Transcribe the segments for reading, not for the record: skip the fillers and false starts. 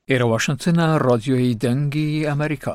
ئێرە واشنگتنە ڕادیۆی دەنگی ئەمریکا.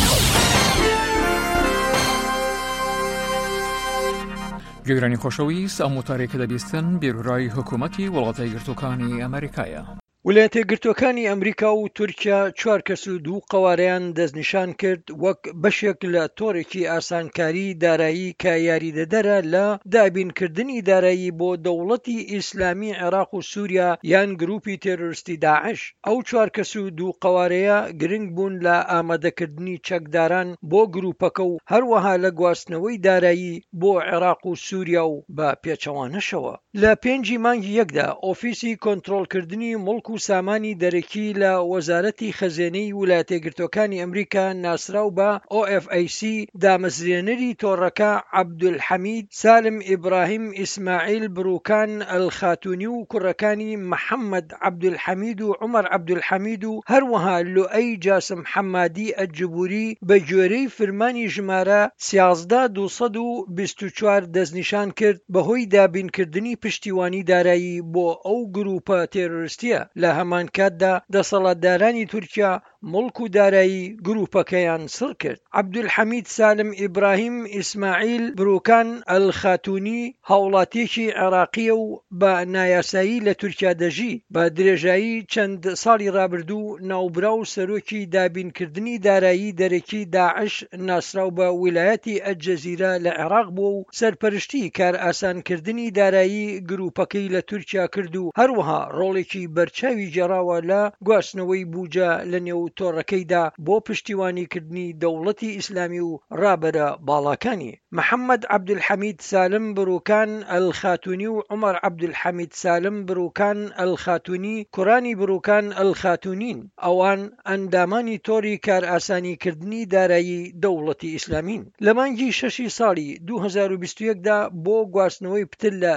گوێگرانی خۆشەویست، ئەم وتارێکە دەبیستن بێروڕای حکوومەتی وڵاتە یەکگرتووەکانی ئەمریکایە. ویلایەتە یەکگرتووەکانی ئەمریکا و تورکیا 4 کەس و 2 قەوارەیان دەستنیشان کرد وەک بەشێک لە تۆڕێکی ئاسانکاری دارایی کە یاریدەدەرە لە دابینکردنی دارایی بۆ دەوڵەتی ئیسلامی عێراق و سووریا یان گروپی تێرۆریستی داعش. ئەو 4 کەس و 2 قەوارەیە گرنگ بوون لە ئامادەکردنی چەکداران بۆ گروپەکە و هەروەها لە گواستنەوەی دارایی بۆ عێراق و سووریا و بە پێچەوانەشەوە. لە 5 مانگی یەکدا ئۆفیسی کۆنتڕۆڵکردنی مڵک و سامانی دەرەکی لە وەزارەتی خەزێنەی ویلایەتە یەکگرتووەکانی ئەمریکا ناسراو بە OFAC دامەزرێنەری تۆڕەکە عەبدولحەمید سالم ئیبراهیم ئیسماعیل بروکان ئەلخاتونی و کوڕەکانی محەممەد عەبدولحەمید و عومەر عەبدولحەمید و هەروەها لوئەی جاسم حەمادی ئەجبوری بە گوێرەی فرمانی ژمارە 13224 دەستنیشان کرد بەهۆی دابینکردنی پشتیوانی دارایی بۆ ئەو گروپە تێرۆریستیە. لە هەمان کاتدا دەسەڵاتدارانی تورکیا مڵک و دارایی گروپەکەیان سڕ کرد. عەبدولحەمید سالم ئیبراهیم ئیسماعیل بروکان ئەلخاتونی هاوڵاتیەکی عێراقیە و بە نایاسایی لە تورکیا دەژی. بە درێژایی چەند ساڵی ڕابردوو ناوبرا و سەرۆکی دابینکردنی دارایی دەرەکی داعش ناسراو بە ویلایەتی ئەلجەزیرە لە عێراق بووە و سەرپەرشتی کار ئاسانکردنی دارایی گروپەکەی لە تورکیا کرد و هەروەها ڕۆڵێکی بەرچاوی گێڕاوە لە گواستنەوەی بوجە لە نێو تۆڕەکەیدا بۆ پشتیوانیکردنی دەوڵەتی ئیسلامی و ڕابەرە باڵاکانی. محەممەد عەبدولحەمید سالم بروکان ئەلخاتونی و عومەر عەبدولحەمید سالم بروکان ئەلخاتونی کوڕانی بروکان ئەلخاتونین. ئەوان ئەندامانی تۆڕی کار ئاسانیکردنی دارایی دەوڵەتی ئیسلامین. لە مانگی 6 ساڵی 2021دا بۆ گواستنەوەی پتر لە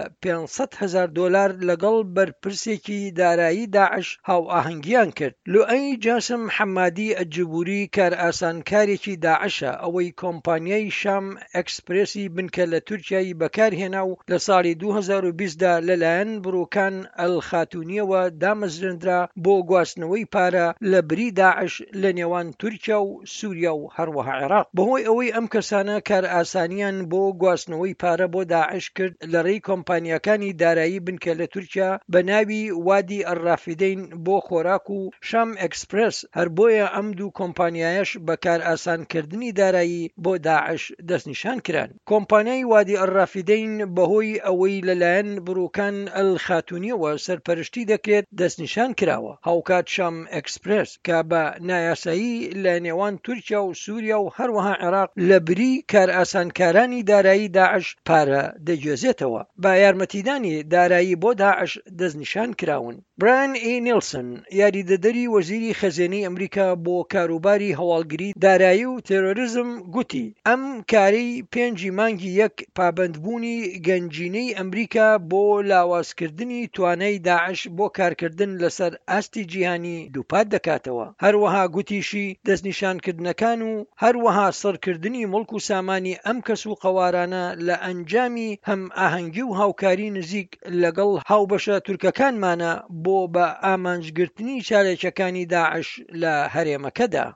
$500,000 لەگەڵ بەرپرسێکی دارایی داعش هاو ئاهەنگیان کرد. لوئەی جاسم حەمادی ئەجبوری کار ئاسانکارێکی داعشە، ئەوەی کۆمپانیای شام ئەکسپرێسی بنکە لە تورکیای بەکارهێنا و لە ساڵی 2020دا لەلایەن بروکان ئەلخاتونیەوە دامەزرێنرا بۆ گواستنەوەی پارە لە بری داعش لە نێوان تورکیا و سووریا و هەروەها عێراق. بەهۆی ئەوەی ئەم کەسانە کار ئاسانیان بۆ گواستنەوەی پارە بۆ داعش کرد لە ڕێی کۆمپانیەکانی دارایی بنکە لە تورکیا بە ناوی وادی ئەڕافیدەین بۆ خۆراک و شام ئەکسپرێس، هەر بۆیە ئەم دوو کۆمپانیایش بەکار ئاسانکردنی دارایی بۆ داعش دەستنیشان کران. کۆمپانیای وادی ئەڕافیدەین بەهۆی ئەوەی لەلایەن بروکان ئەلخاتونیەوە سەرپەرشتی دەکرێت دەستنیشان کراوە. هاوکات شام ئەکسپرێس کە بە نایاسایی لە نێوان تورکیا و سووریا و هەروەها عێراق لە بری کار ئاسانکارانی دارایی داعش پارە دەگوێزێتەوە. با یارمەتیدانی دارایی بۆ داعش دەستنیشان کراون. برایان ئێ نیلسن یاریدەدەری وەزیری خەزێنەی ئەمریکا بۆ کاروباری هەواڵگری دارایی و تێرۆریزم گوتی ئەم کارەی 5 مانگی یەک پابەندبوونی گەنجینەی ئەمریکا بۆ لاوازکردنی توانای داعش بۆ کارکردن لەسەر ئاستی جیهانی دووپات دەکاتەوە. هەروەها گوتیشی دەستنیشانکردنەکان و هەروەها سڕکردنی مڵک و سامانی ئەم کەس و قەوارانە لە ئەنجامی هەم ئاهەنگی و هاوکاری نزیک لەگەڵ هاوبەشە تورکەکانمانە بۆ بە ئامانجگرتنی چالێکەکانی داعش لە هەرێمەکەدا.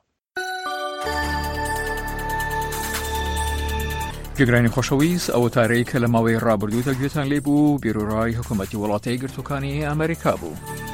گوێگرانی خۆشەویست، ئەو وتارەی کە لە ماوەی ڕابردوودا گوێتان لێبوو بێروڕای حکوومەتی وڵاتە یەکگرتووەکانی ئەمریکا بوو.